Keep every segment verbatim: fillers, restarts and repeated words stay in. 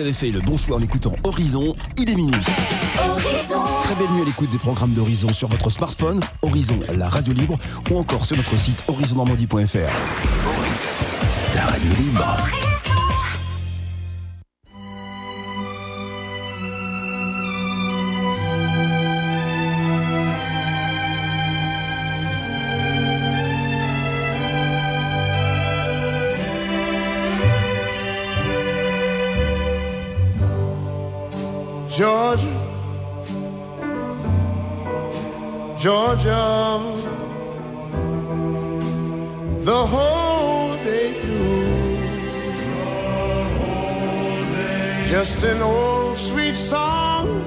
avez fait le bon choix en écoutant Horizon, il est minuit. Horizon. Très belle nuit à l'écoute des programmes d'Horizon sur votre smartphone, Horizon, la radio libre, ou encore sur notre site horizon normandie point f r. La radio libre. Georgia, Georgia, the whole day through, just an old sweet song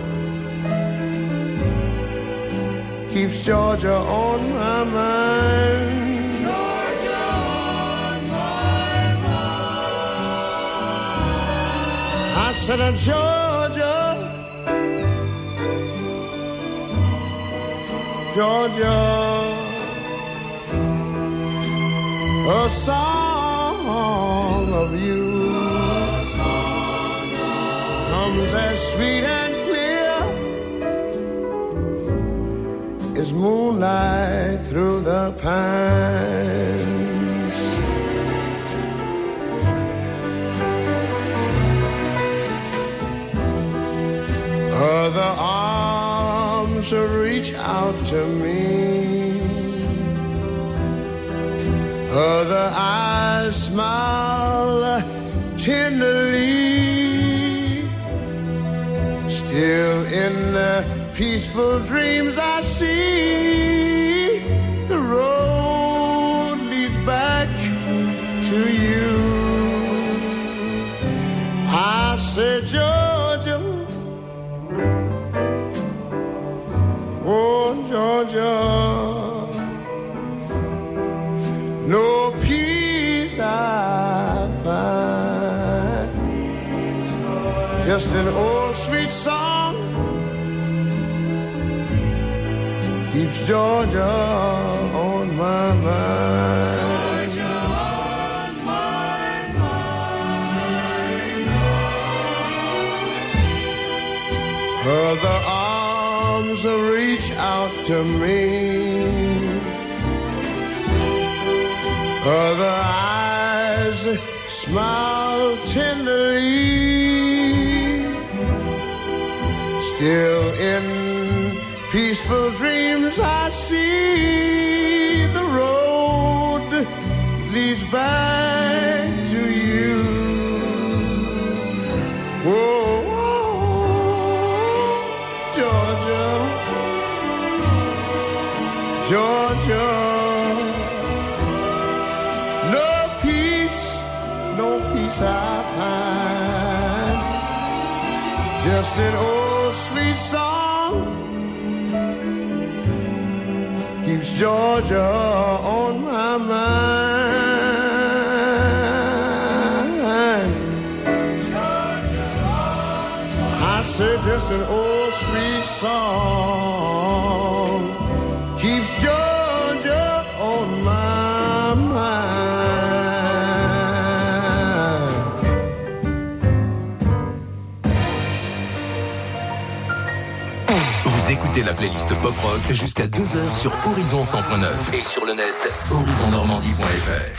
keeps Georgia on my mind. Georgia on my mind. I said, uh, Georgia, Georgia, a song of you comes as sweet and clear as moonlight through the pines. Other arms reach out to me, other eyes smile tenderly. Still in the peaceful dreams I see, the road leads back to you. I said, Georgia, oh, Georgia, no peace I find, just an old sweet song keeps Georgia on my mind. Georgia on my mind. Other arms reach out to me, other eyes smile tenderly. Still in peaceful dreams I see, the road leads back to you. Whoa, Georgia, Georgia, no peace, no peace I find, just an old sweet song keeps Georgia on my mind. Georgia on my I said just an old sweet song keeps Georgia on my mind. Vous écoutez la playlist Pop Rock jusqu'à deux heures sur Horizon cent point neuf et sur le net horizon normandie point f r.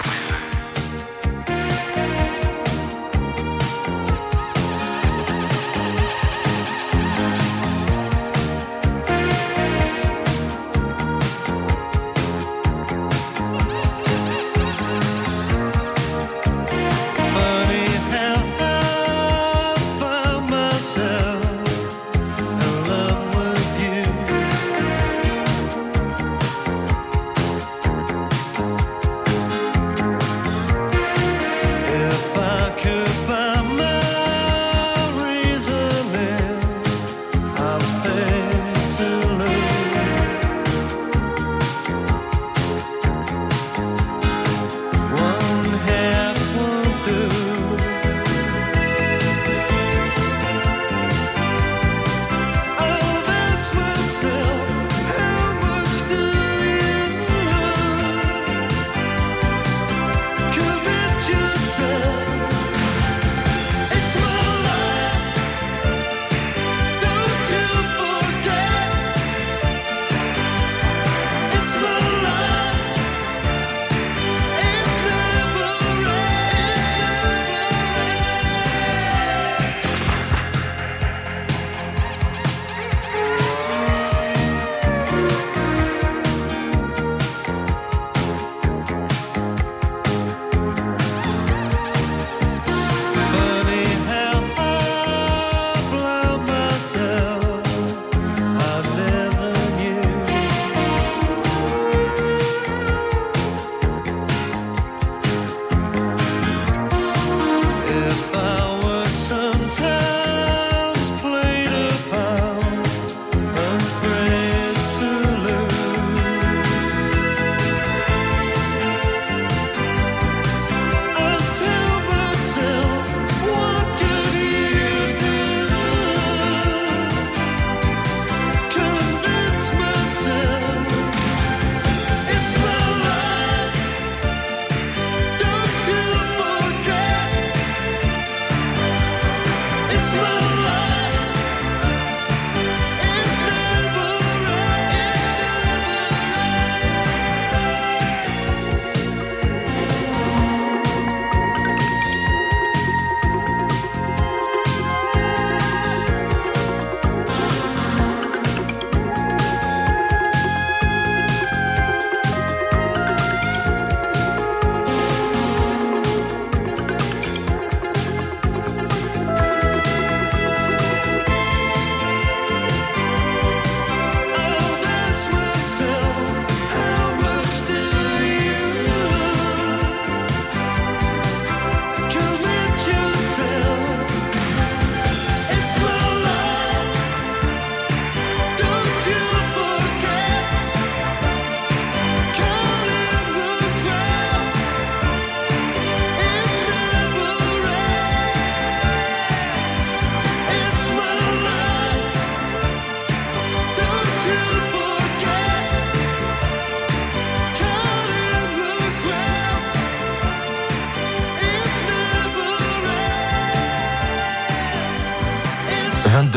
Georgia,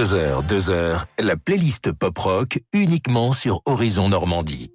vingt-deux heures, deux heures, la playlist pop-rock uniquement sur Horizon Normandie.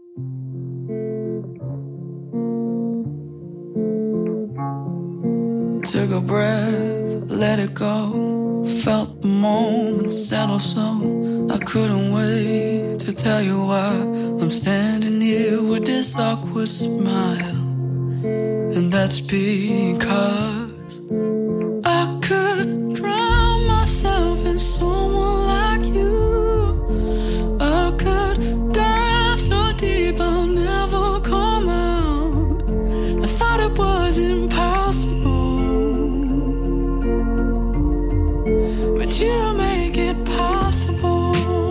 Took a breath, let it go. Felt the moment settle so I couldn't wait to tell you why I'm standing here with this awkward smile. And that's because I could drown myself in someone like you. I could dive so deep I'll never come out. I thought it was impossible, but you make it possible.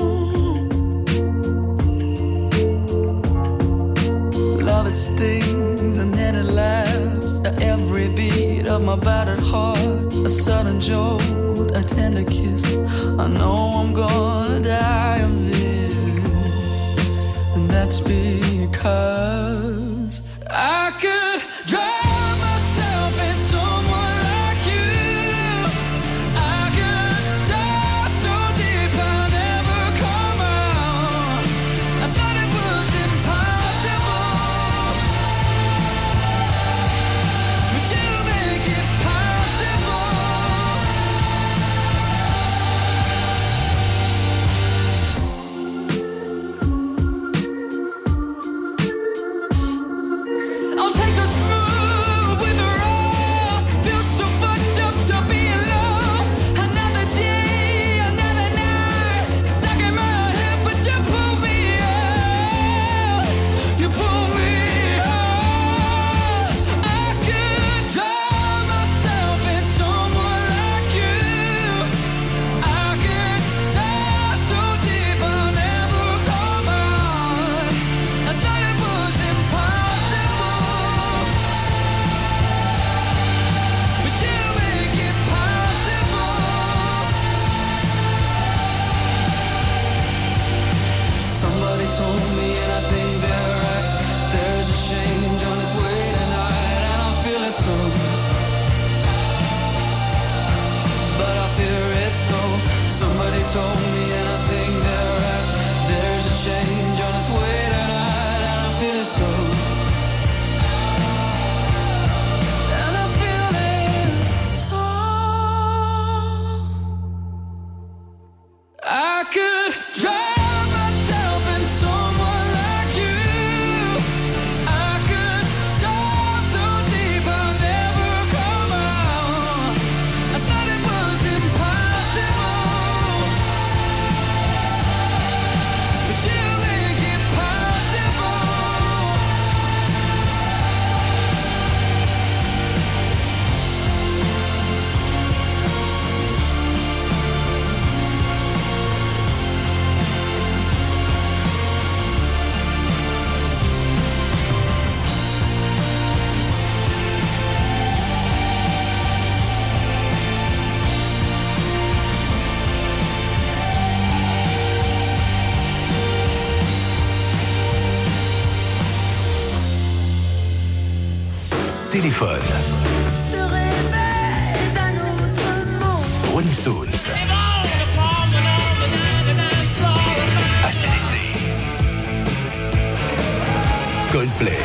Love it stings and then it laughs at every beat of my battered heart. A sudden jolt, a tender kiss. I know I'm gonna die of this, and that's because I could drive. Téléphone. Je rêvais d'un autre monde. Rolling Stones. A C D C. Coldplay.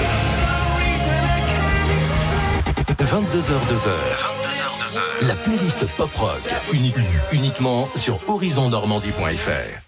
vingt-deux heures, deux heures. La playlist pop-rock. Uni- uniquement sur horizon normandie point f r.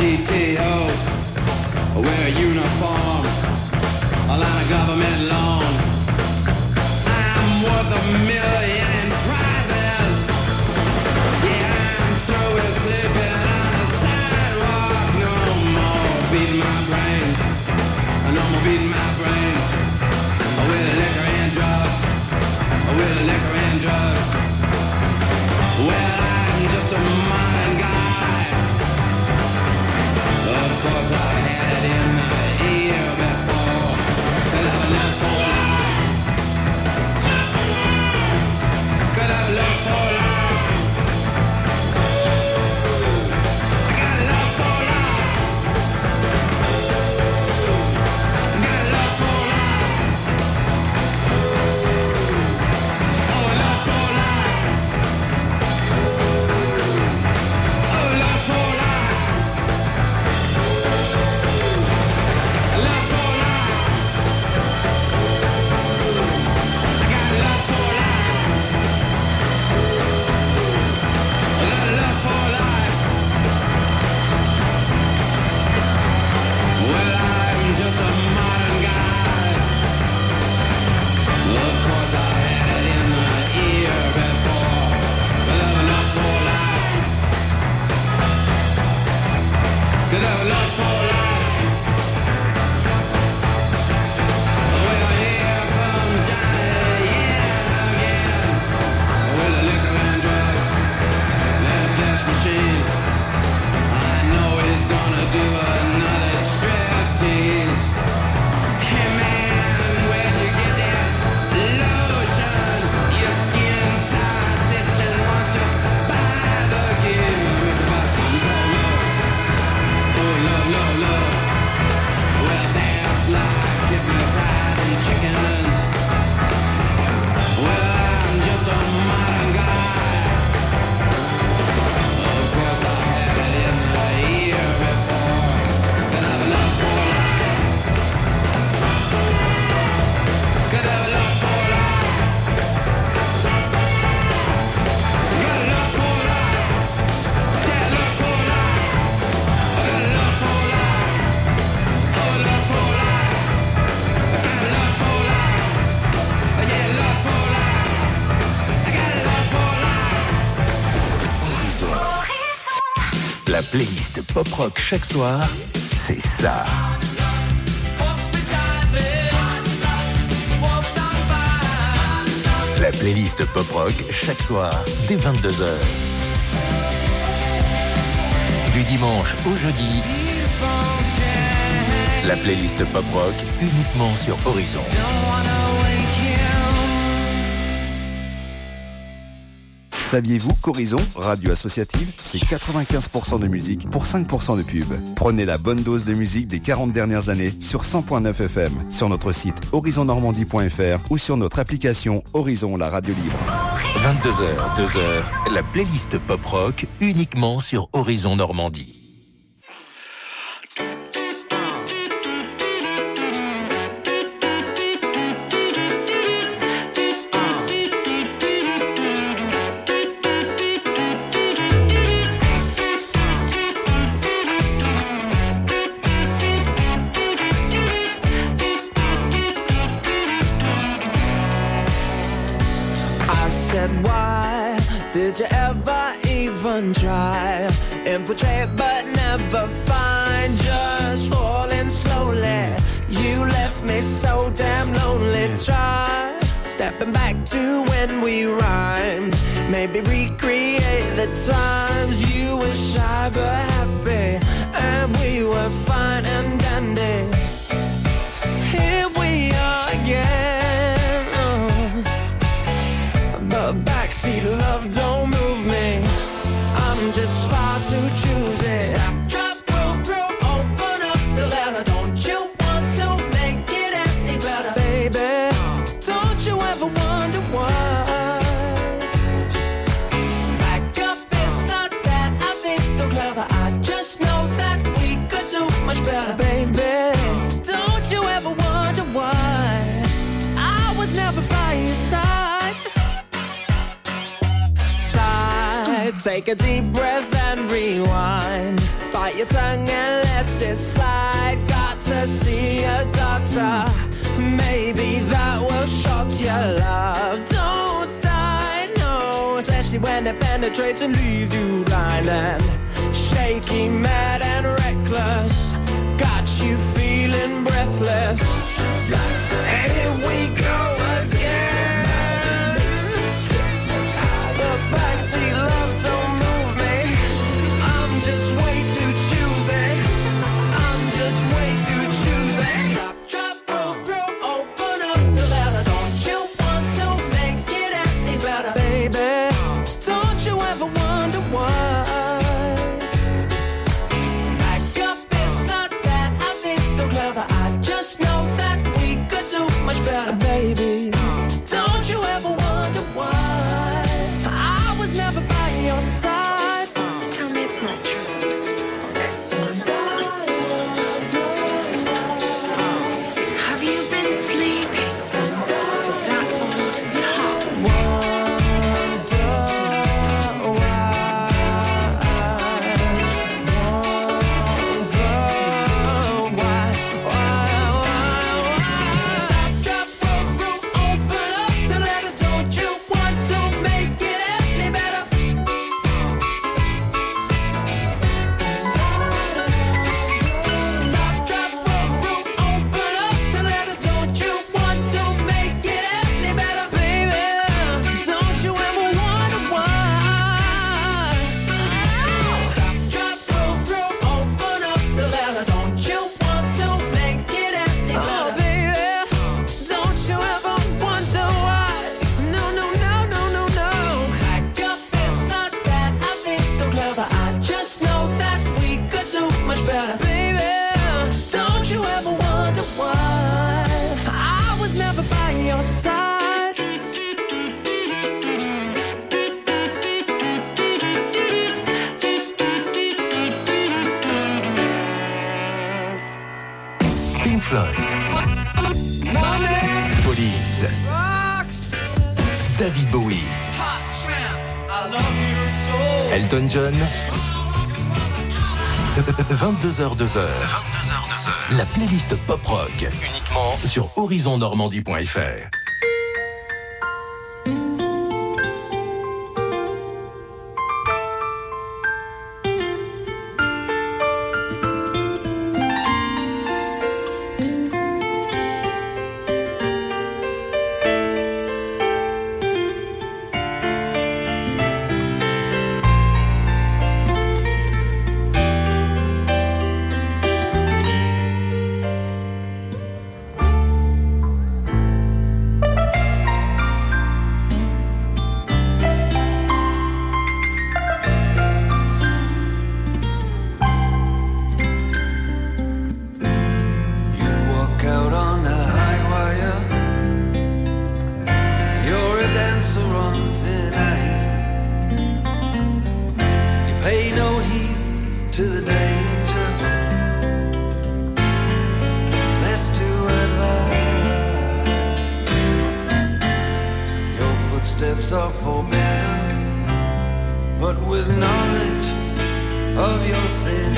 T T O, wear a uniform, a line of government loan. I'm worth a million in prizes. Yeah, I'm through with sleeping on the sidewalk. No more beating my brains. No more beating my brains. With liquor and drugs. With liquor and drugs. Well, I'm just a modern guy. Of course I've had it in my ear before. Could I live for life? Could I live for life? I got love for life. I got love for life. Oh, love for life. Oh, love for life. Love for life. I got love for life. Love, love for life. Well, I'm just a modern guy. Of course I had it in my ear before. Love, love for life. Love, love for life. Well, here comes Johnny, yeah, again. With the liquor and drugs, that flesh machine. I know he's gonna do another striptease. Hey man, where'd you get that lotion? Your skin starts itching once you buy the gear. About something called love. Oh, love, love, love. Well, that's like hypnotizing chickens. Well, I'm just a modern guy. Of course I had it in the ear before. Could I have love for life? Could I have love for life? Got love for life. Yeah, love for life. I got love for life. Oh, love for life. I got love for life. Yeah, love for life. I got love for life. Horizon. La playlist pop rock chaque soir, c'est ça. La playlist pop rock chaque soir dès vingt-deux heures. Du dimanche au jeudi, la playlist pop rock uniquement sur Horizon. Saviez-vous qu'Horizon, radio associative, c'est quatre-vingt-quinze pour cent de musique pour cinq pour cent de pub. Prenez la bonne dose de musique des quarante dernières années sur cent point neuf F M, sur notre site horizon normandie point F R ou sur notre application Horizon, la radio libre. vingt-deux heures, deux heures, la playlist pop rock uniquement sur Horizon Normandie. Why did you ever even try? Infiltrate but never find. Just falling slowly. You left me so damn lonely. Try stepping back to when we rhymed. Maybe recreate the times you were shy but happy, and we were fine and dandy. Here we are again. Oh. But backseat love don't move me. I'm just far too choosy. Stop, drop, roll through, open up the letter. Don't you want to make it any better? Baby, don't you ever wonder why? Back up, it's not that I think I'm clever. I just know that we could do much better. Baby, don't you ever wonder why I was never by your side? Take a deep breath and rewind. Thought bite your tongue and let it slide. Got to see a doctor. Maybe that will shock your love. Don't die, no. Especially when it penetrates and leaves you blind and shaky, mad and reckless. Got you feeling breathless. Here we go again. The backseat love don't move me. I'm just way too choosy. I'm just way too choosy. Drop, drop, roll through, open up the letter. Don't you want to make it any better, baby? Don't you ever wonder why? Back up, it's not that I think I'm clever. I just know that we could do much better, baby. Don't you ever wonder why I was never by your side? Tell me it's not true. Have you been sleeping? That old top. Drop, roll through, open up the letter. Don't you want to make it any better? Drop, roll through, open up the letter. Don't you want to make it any better, baby? Don't you ever wonder why? Stop, drop, roll through, open up the letter. Don't you want to make it any better? Oh, baby, don't you ever wonder why? No, no, no, no, no, no. Back up, it's not that I think I'm clever. I just know that we could do much better, baby. Don't you ever wonder why I was never by your side? Pink Floyd, Police, David Bowie, Elton John. vingt-deux heures deux heures. La playlist pop rock uniquement sur horizon normandie point f r. You walk out on the high wire. You're a dancer on thin ice. You pay no heed to the danger, and less to advise. Your footsteps are forbidden, but with knowledge of your sin,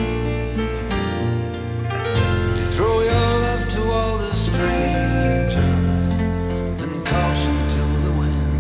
you throw your love to all the strangers and caution to the wind.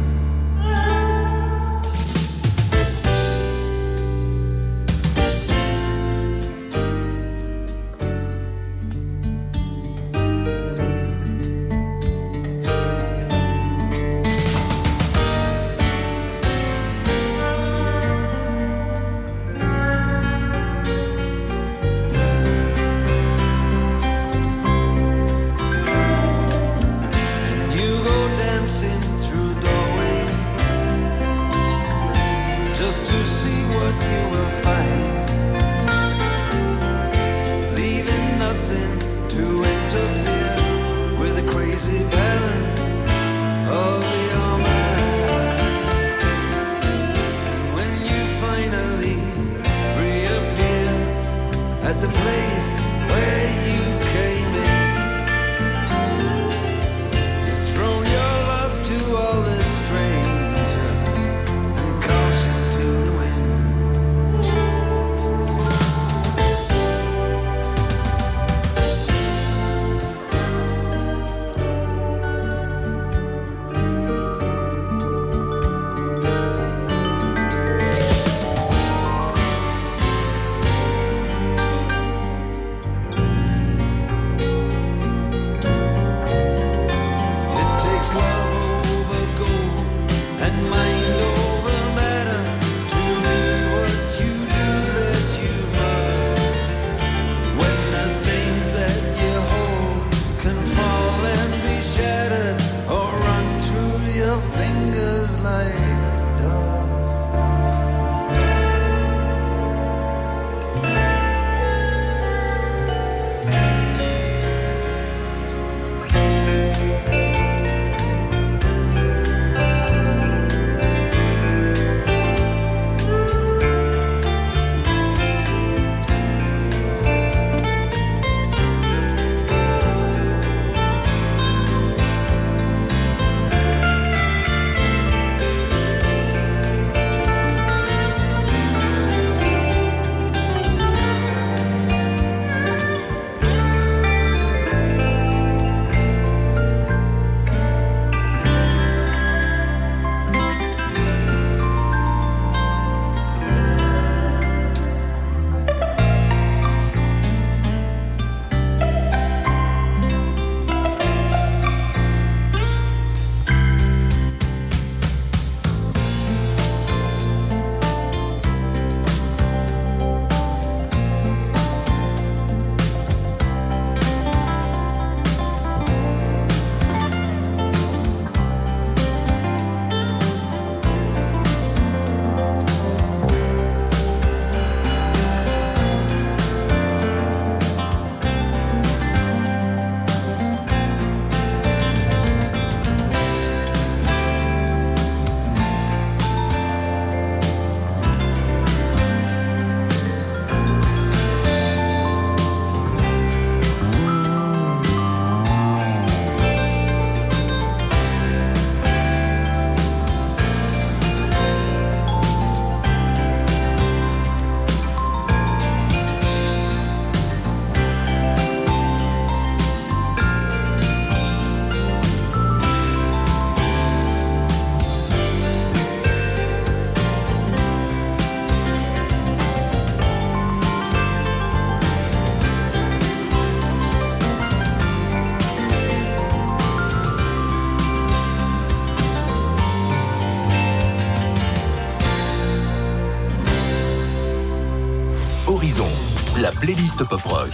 playlist pop-rock.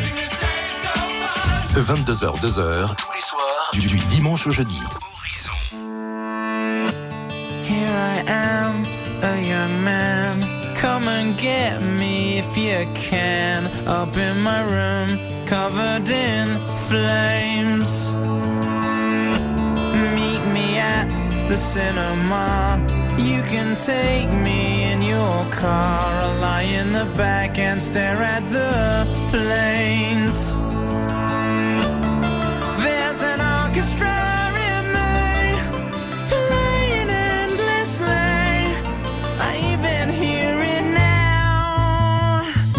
vingt-deux heures, deux heures, tous les soirs, du, du dimanche au jeudi. Here I am, a young man. Come and get me if you can. Up in my room, covered in flames. Meet me at the cinema. You can take me in your car. I'll lie in the back and stare at the planes. There's an orchestra in me, playing endlessly. I even hear it now.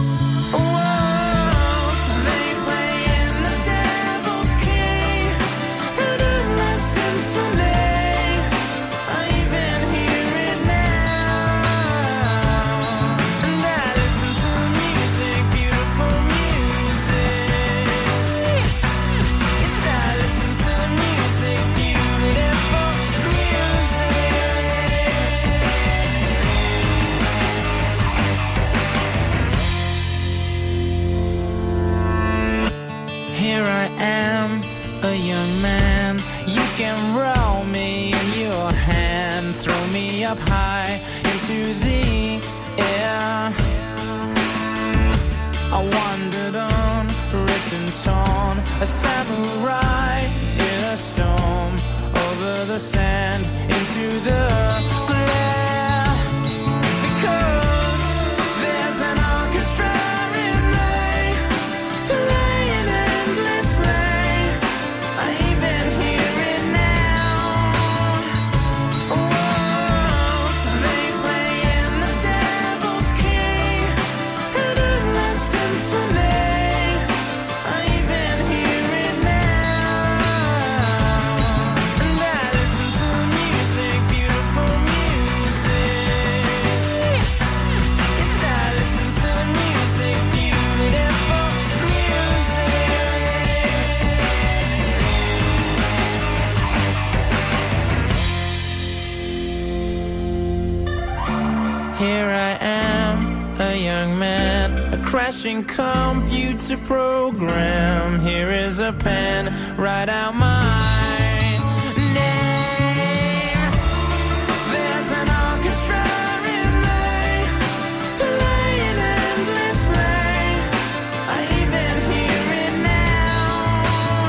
Whoa, they play in the Devil's Key, an endless symphony. I even hear it now. And I listen to music, beautiful music. Yes, I listen to music, beautiful music. Here I am, a young man. You can roll me in your hand, throw me up high into the air. I wandered on, written torn, a samurai in a storm, over the sand, into the glare. Because there's an orchestra in me, playing endlessly. I even hear it now. Whoa, they play in the Devil's Key, an endless symphony. I even hear it now. And I listen to music, beautiful music. Yes, I listen to music, beautiful music. Here I am, a young man, a crashing computer program. Here is a pen, write out my name. There's an orchestra in me, playing endlessly. I even hear it now.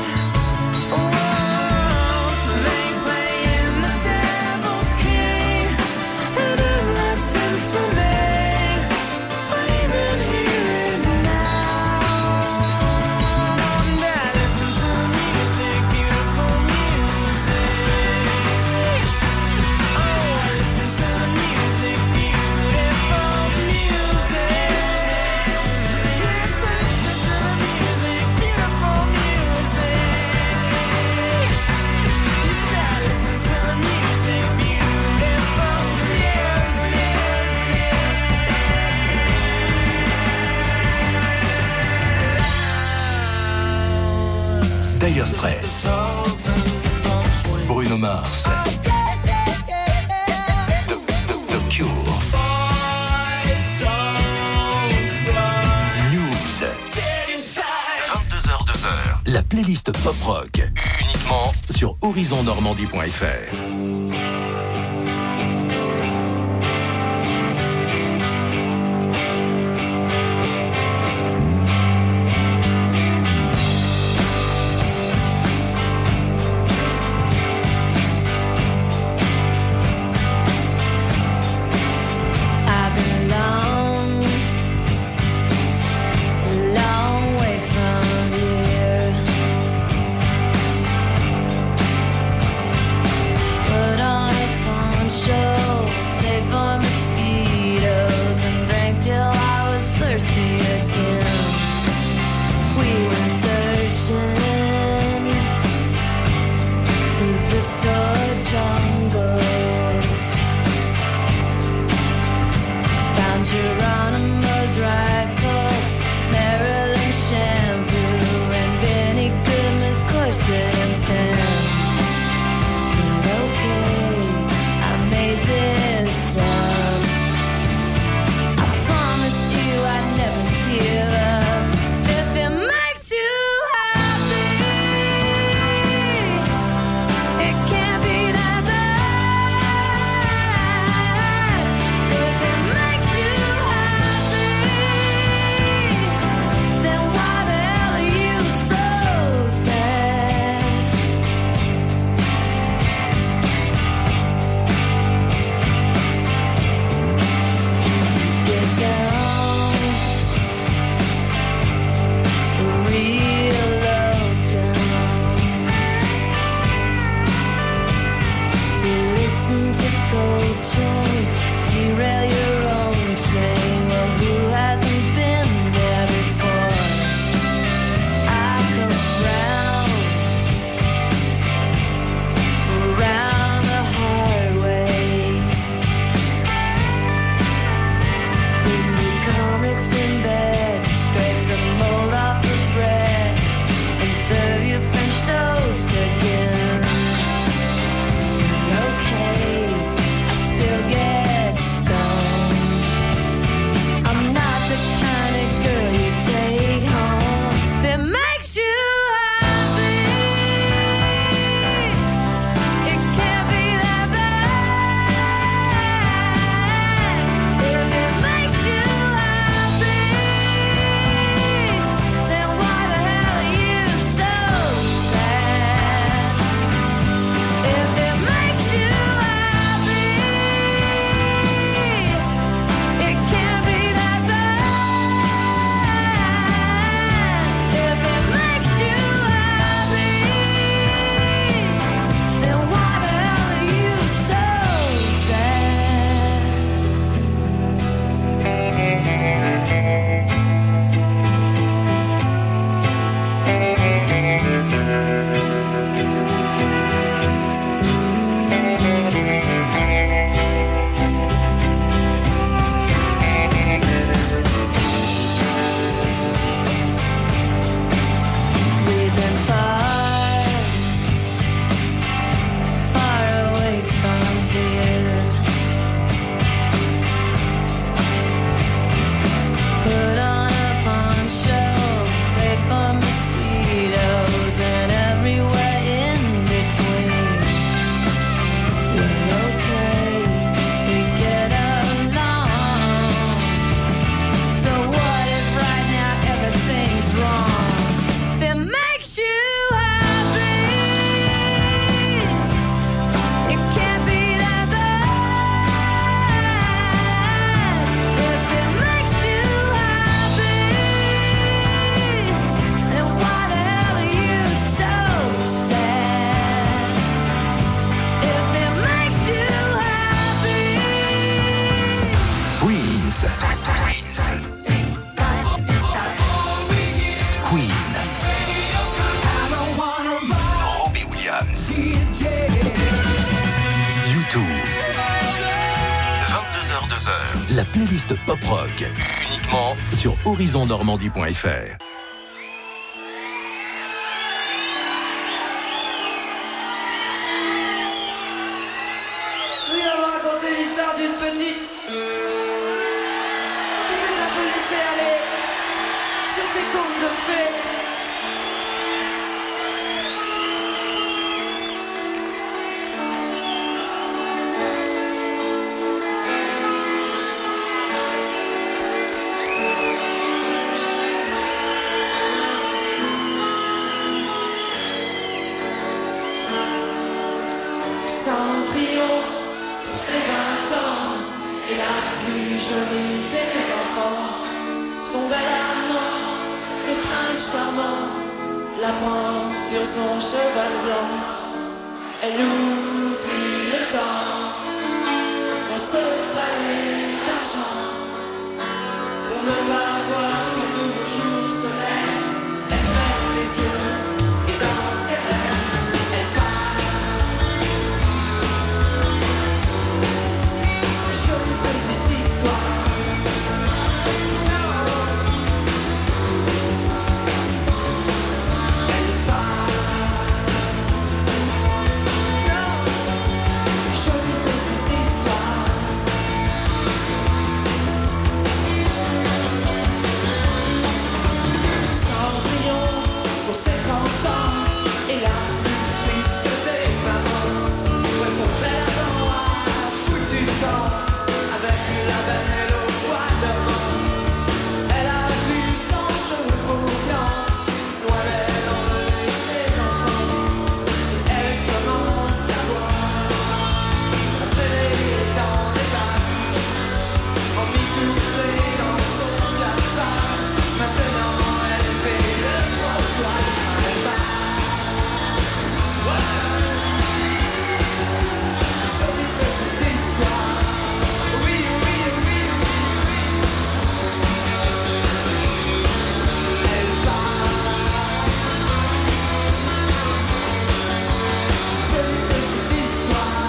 Whoa, they play in the Devil's Key, an endless symphony. I even hear it now. And I listen to music, beautiful music. Oh, I listen to music, beautiful music. Yes, I listen to music, beautiful music. Yes, I listen to music, beautiful music. Dire Straits, Bruno Mars, The, The, The Cure, Muse. vingt-deux heures, deux heures, la playlist pop-rock, uniquement sur horizon normandie point f r. I've been long, long way from here. Put on Queen, Robbie Williams, U deux. vingt-deux heures deux heures, la playlist pop rock, uniquement sur horizon normandie point f r. Oui, on va raconter l'histoire d'une petite qui s'est un peu laissée aller sur ses contes de fées. Cendrillon, pour ses vingt ans, est la plus jolie des enfants. Son bel amant, le prince charmant, la prend sur son cheval blanc. Elle oublie le temps dans ce palais d'argent. Pour ne pas voir tout nouveau jour se lève, elle ferme les yeux et dans ses rêves, elle part. Jolie petite histoire. Elle part. Jolie petite histoire. Cendrillon, pour ses trente ans, est la plus triste des mamans. Ouais, son bel amant a foutu le camp avec la belle au bois dormant. Elle a vu son chevaux blanc, loin d'elle emmener ses enfants. Et elle commence à voir, à traîner dans les bars, emmitouflée dans son cafard. Maintenant elle fait le trottoir, elle va. Ouais. Jolie petite histoire. Oui, oui, oui, oui, oui. Elle va. Jolie petite histoire.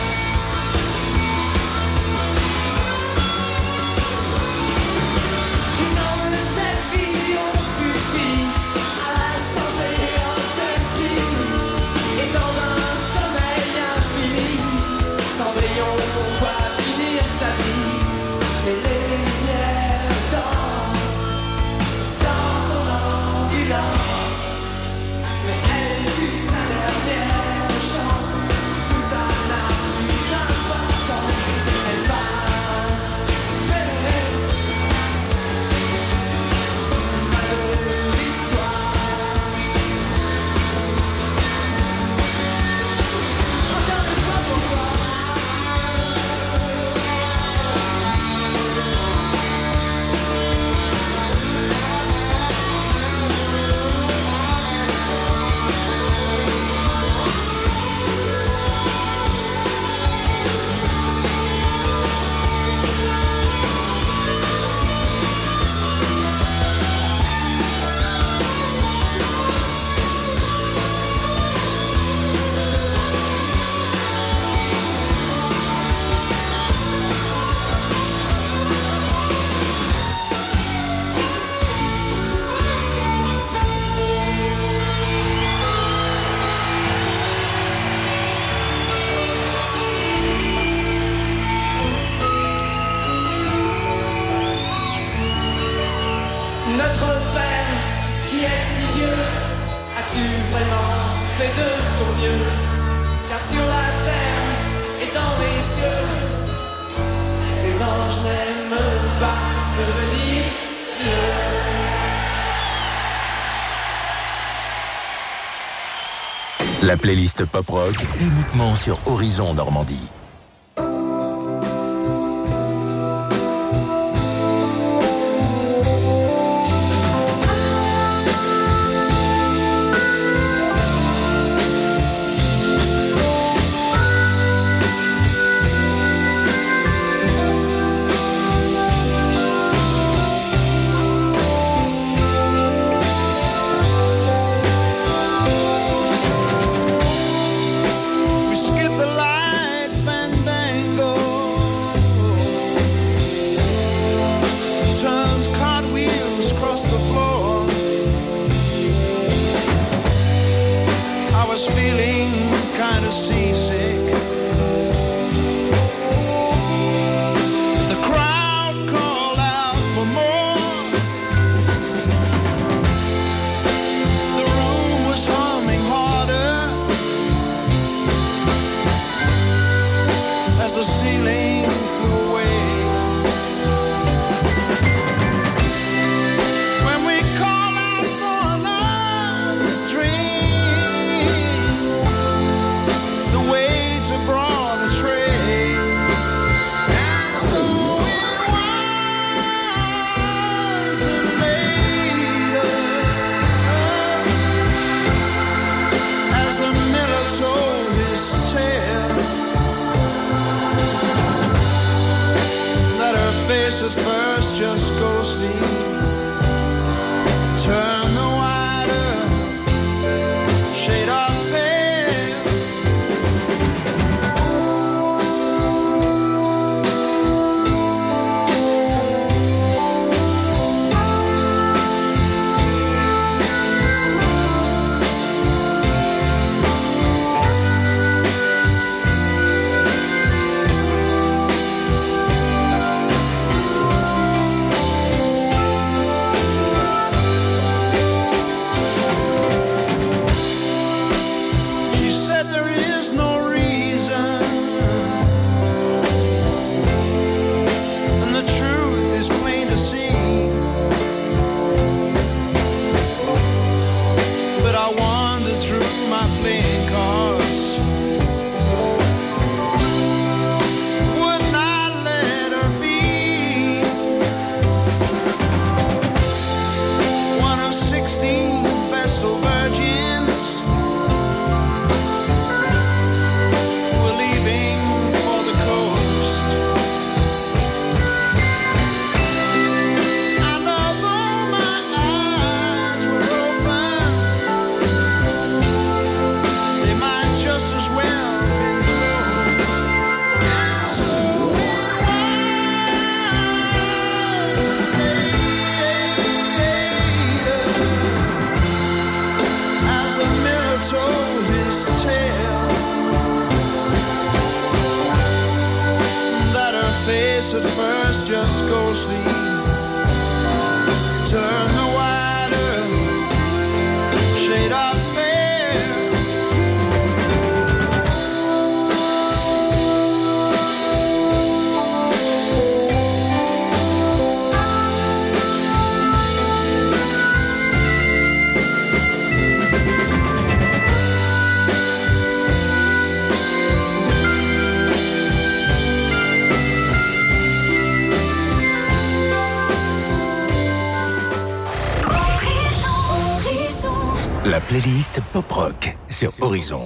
Dix ans de cette vie ont suffi à la changer en jeune fille. Et dans un sommeil infini, Cendrillon va finir sa vie. Et les lumières dansent dans son ambulance. Mais elle fut sa dernière chance. Tout ça n'a plus d'importance. Elle part. Mais fin de l'histoire. Encore une fois pour toi. Notre Père qui est si vieux, as-tu vraiment fait de ton mieux? Car sur la terre et dans les cieux, tes anges n'aiment pas devenir vieux. La playlist pop rock, uniquement sur Horizon Normandie. at first just go sleep. Turn the wider shade of fair. La playlist Pop Rock sur Horizon.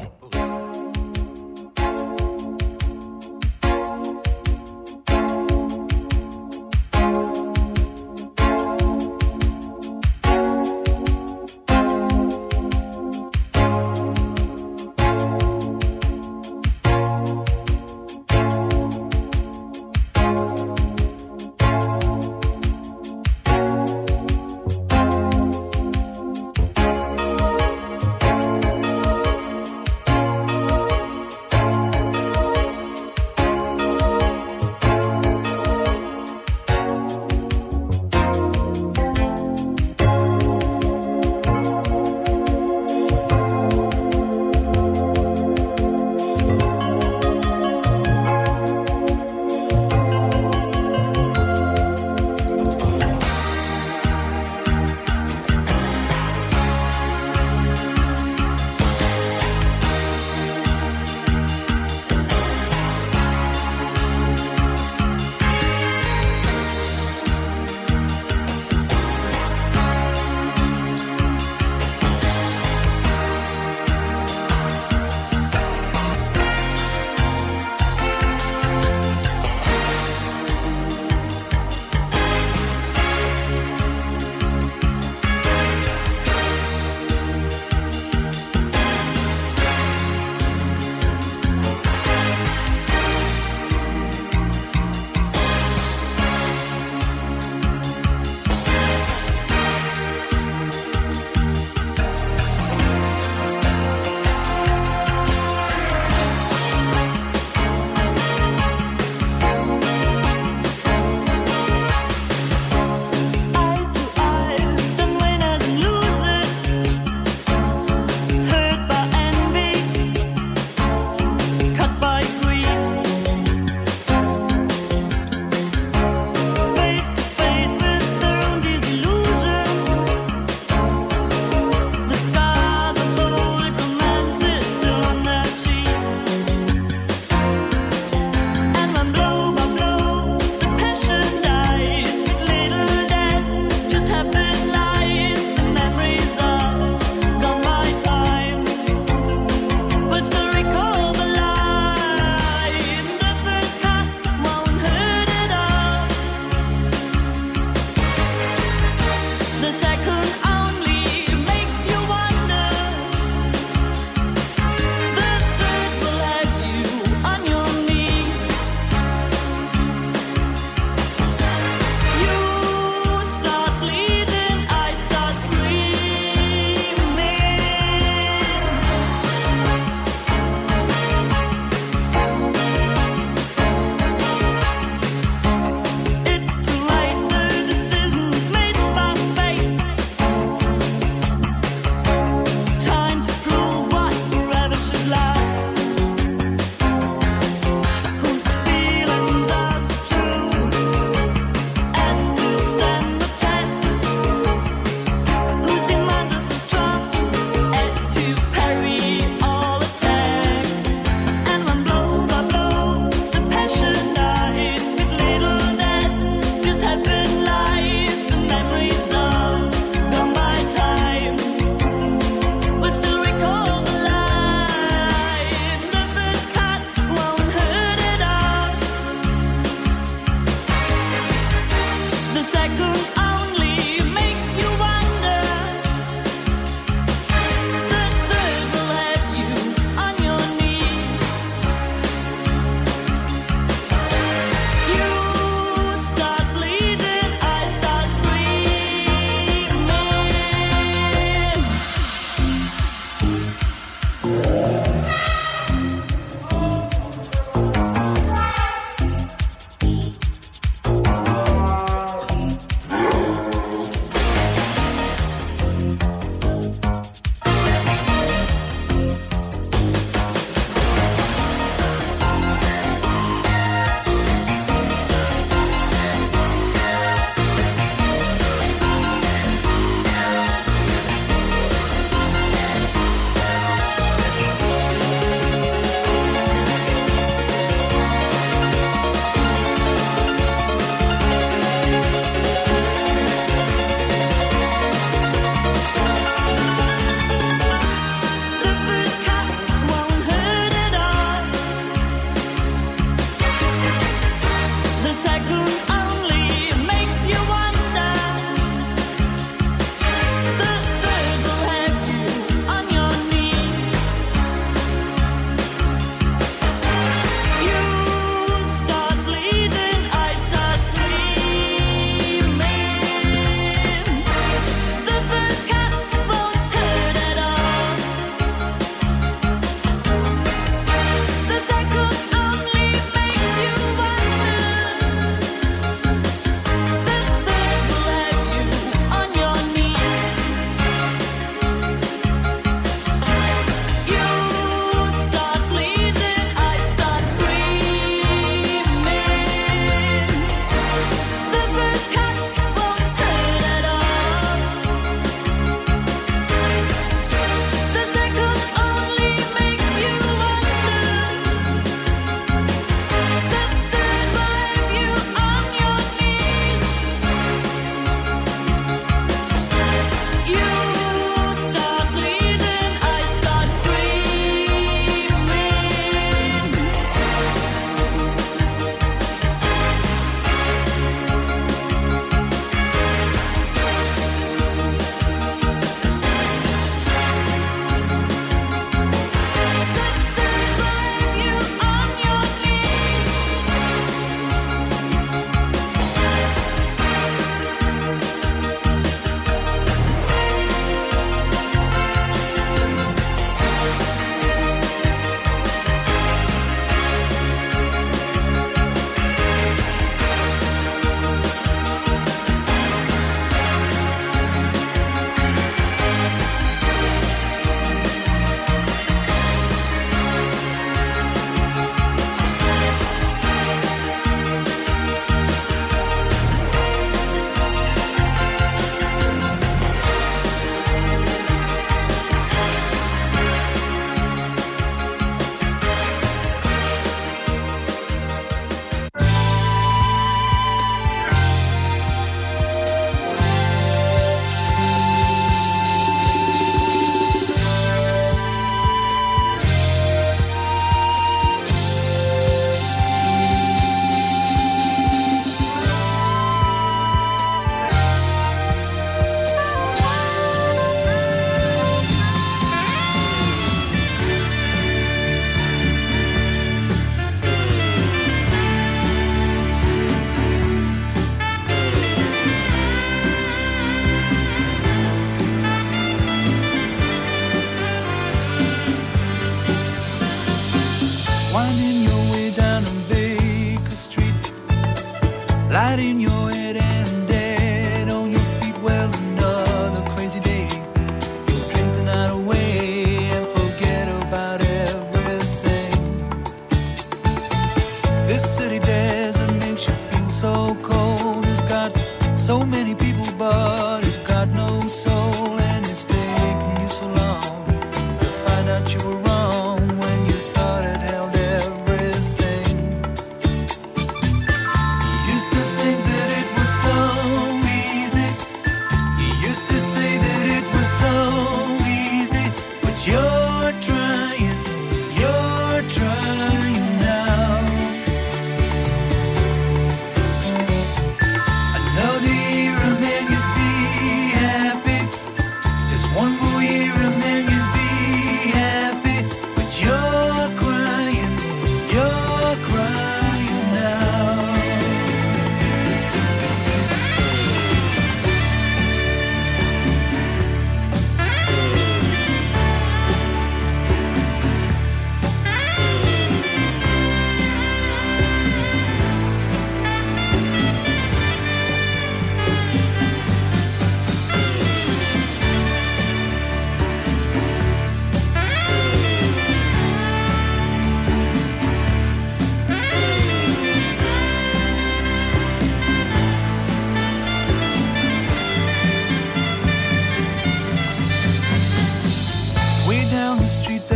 Thank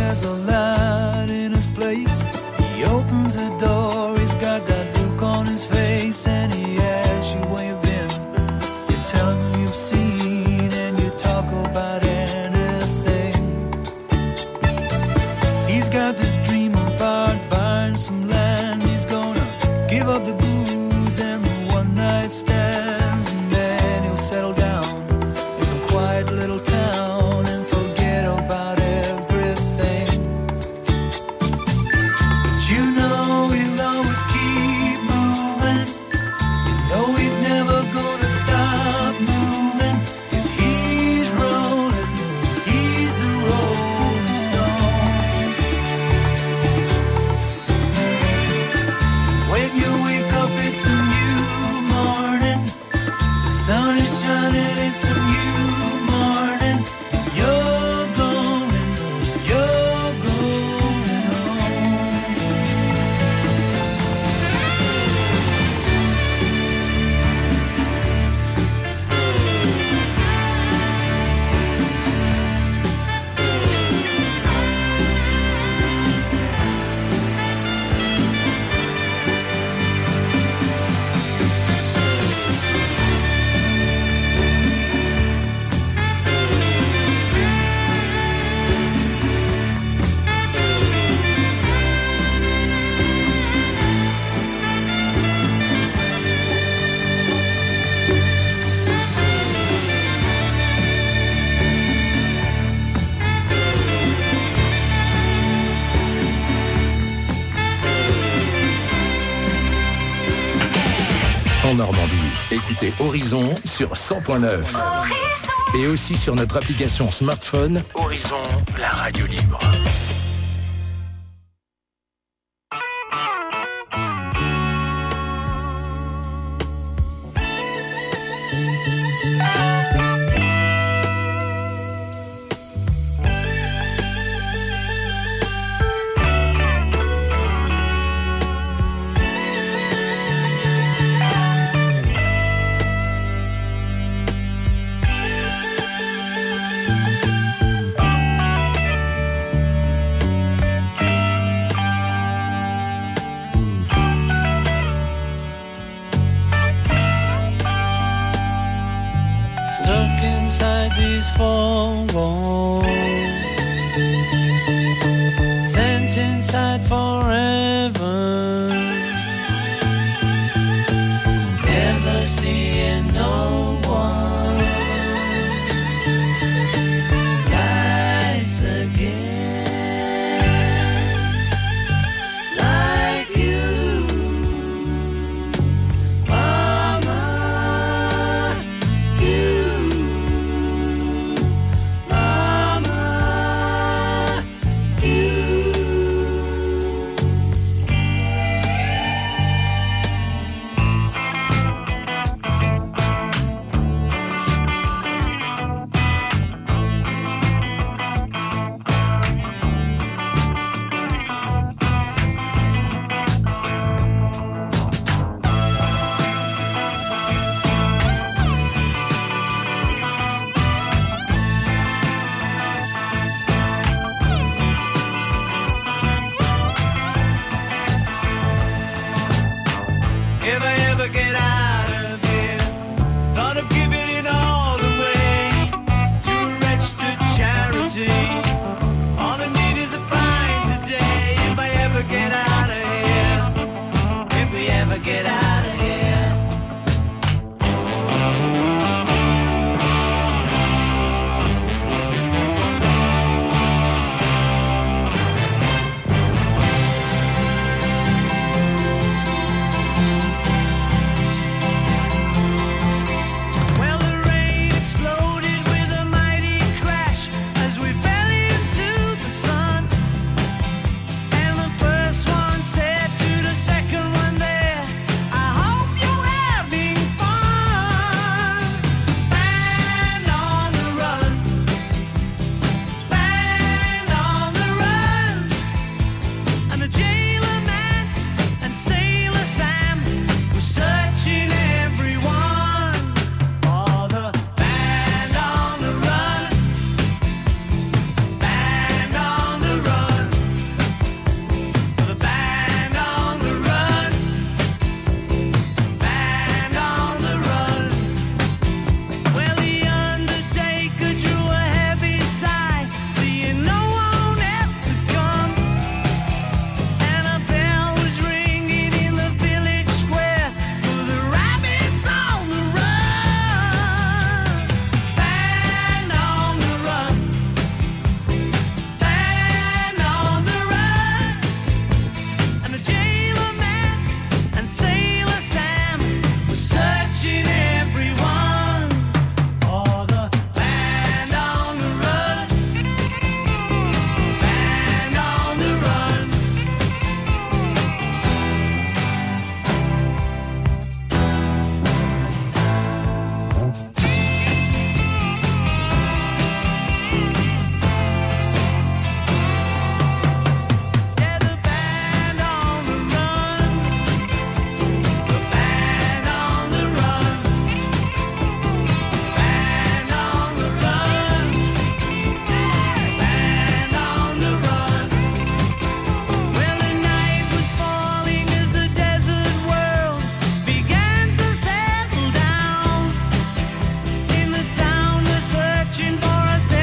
there's a light in his place. He opens the door, he's got that look on his face, and he asks you where you've been. You tell him who you've seen, and you talk about anything. He's got this dream about buying some land. He's gonna give up the booze and the one night stands, and then he'll settle down in some quiet little town and forget about everything. But you know he'll always keep moving. You know he's never gonna stop moving, 'cause he's rolling, he's the rolling stone. When you wake up it's a new morning, the sun is shining, it's a new morning. You're going, you're going home. En Normandie, écoutez Horizon sur cent point neuf. Et aussi sur notre application smartphone, Horizon, la radio libre. Stuck inside these four walls.